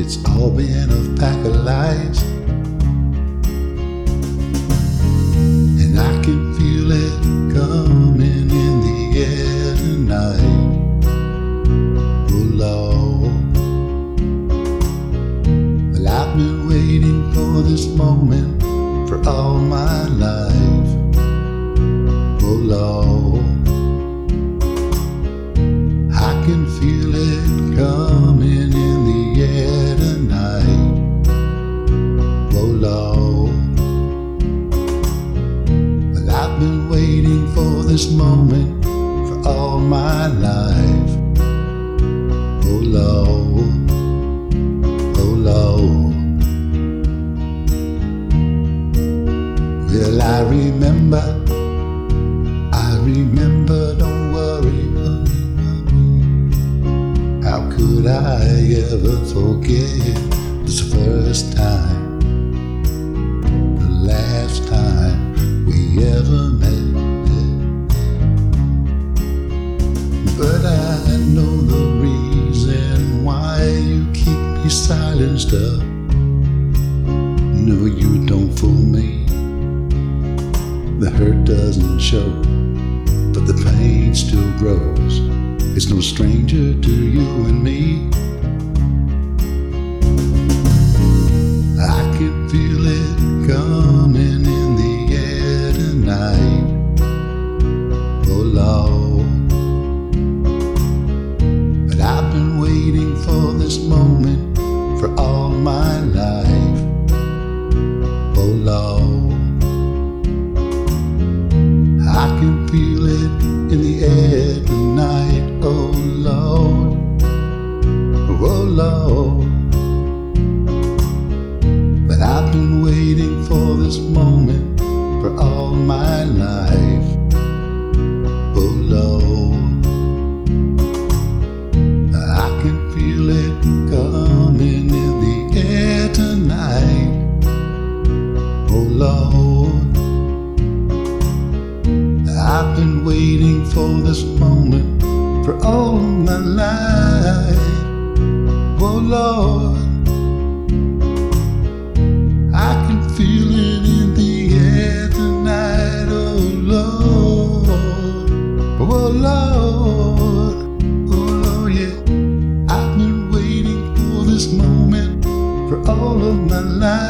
It's all been a pack of lies, and I can feel it coming in the air tonight. Oh Lord, well, I've been waiting for this moment for all my life. Oh Lord, I can feel it coming in the air tonight. Oh Lord, well, I've been waiting for this moment for all my life. Oh Lord, oh Lord. Well, I remember, don't worry, honey. How could I ever forget this first time, the last time we ever met? But I know the reason why you keep me silenced up. No, you don't fool me. The hurt doesn't show, but the pain still grows. It's no stranger to you and me. I can feel it coming in the air tonight. Oh Lord, but I've been waiting for this moment for all my life. Oh Lord, I can feel it in the air tonight. Oh Lord, oh Lord, but I've been waiting for this moment for all my life. Oh Lord, I can feel it coming in the air tonight. Oh Lord, I've been waiting for this moment for all my life. Oh Lord, I can feel it in the air tonight. Oh Lord, oh Lord, oh Lord, yeah. I've been waiting for this moment for all of my life.